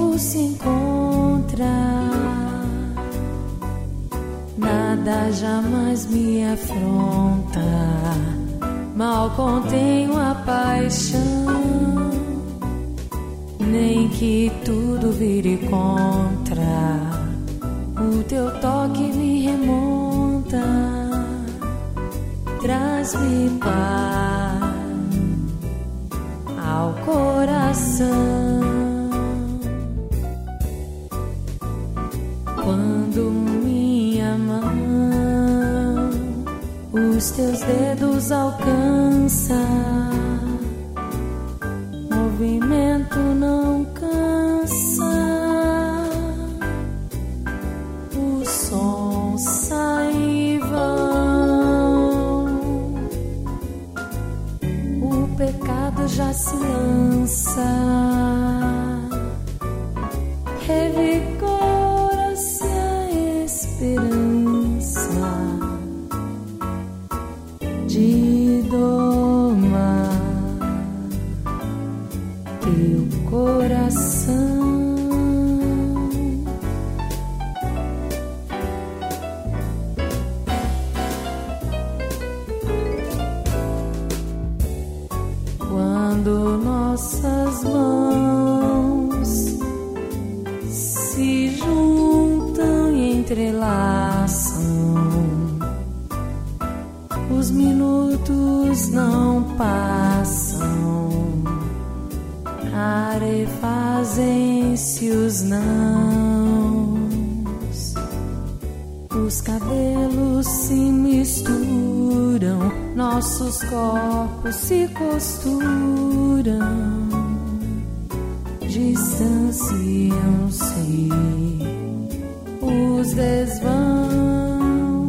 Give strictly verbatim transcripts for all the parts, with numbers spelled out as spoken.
corpo se encontra, nada jamais me afronta, mal contenho a paixão, nem que tudo vire contra, o teu toque me remonta, traz-me paz ao coração. Quando minha mão os teus dedos alcança, movimento não cansa, o som sai e vão, o pecado já se lança, revigora-se a esperança de domar teu coração. Quando nossas mãos se juntam e entrelaçam, os minutos não passam, arefazem-se os nãos, os cabelos se misturam, nossos corpos se costuram, distanciam-se os desvão,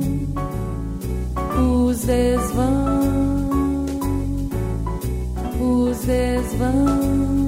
os desvão, os desvão.